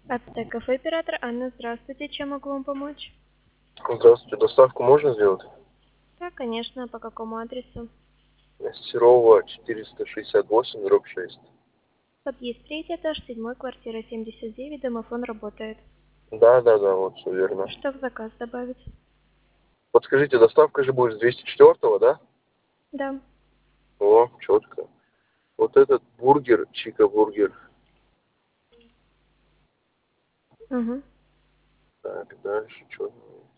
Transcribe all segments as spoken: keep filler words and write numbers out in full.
АТТ кафе оператор Анна, здравствуйте, чем могу вам помочь? Здравствуйте, доставку можно сделать? Да, конечно, по какому адресу? Серова четыреста шестьдесят восемь, дробь шесть. Подъезд третий этаж, седьмой, квартира семьдесят девять, домофон работает. Да, да, да, вот все верно. Что в заказ добавить? Подскажите, доставка же будет с двести четвёртого, да? Да. О, четко. Вот этот бургер, чика бургер. Угу. Так, дальше что?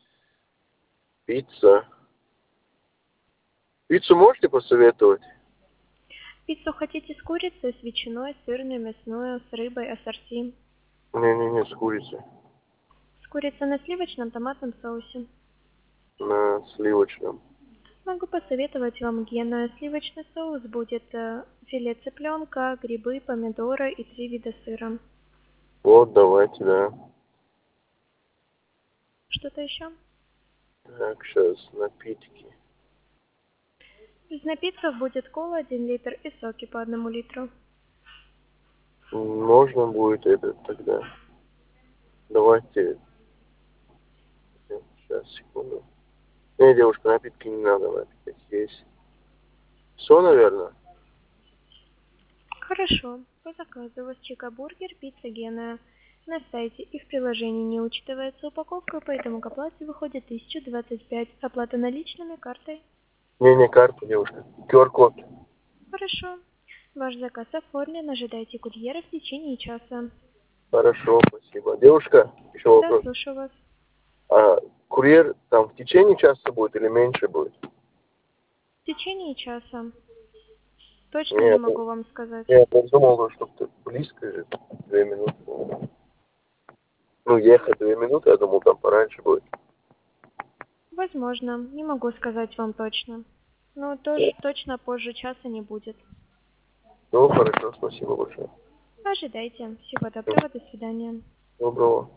Пицца. Пиццу можете посоветовать? Пиццу хотите с курицей, с ветчиной, сырную, мясную, с рыбой, ассорти? Не-не-не, с курицей. С курицей на сливочном томатном соусе. На сливочном. Могу посоветовать вам Гена. Сливочный соус будет э, филе цыпленка, грибы, помидоры и три вида сыра. Вот, давайте, да. Что-то еще? Так, сейчас, напитки. Из напитков будет кола один литр и соки по одному литру. Можно будет этот тогда. Давайте. Сейчас, секунду. Не, девушка, напитки не надо, напитки есть. Все, наверное? Хорошо. По заказу у вас чика-бургер, пицца Гена. На сайте и в приложении не учитывается упаковка, поэтому к оплате выходит тысяча двадцать пять. Оплата наличными, картой. Не-не, карту, девушка. ку ар код. Хорошо. Ваш заказ оформлен. Ожидайте курьера в течение часа. Хорошо, спасибо. Девушка, еще Да, вопрос. слушаю вас. А курьер там в течение часа будет или меньше будет? В течение часа. Точно не Нет, могу вам сказать. я думал, что ты близко же. Две минуты. Ну, ехать две минуты, я думал, там пораньше будет. Возможно. Не могу сказать вам точно. Но тоже точно позже часа не будет. Ну, хорошо, спасибо большое. Ожидайте. Всего доброго. До свидания. Доброго.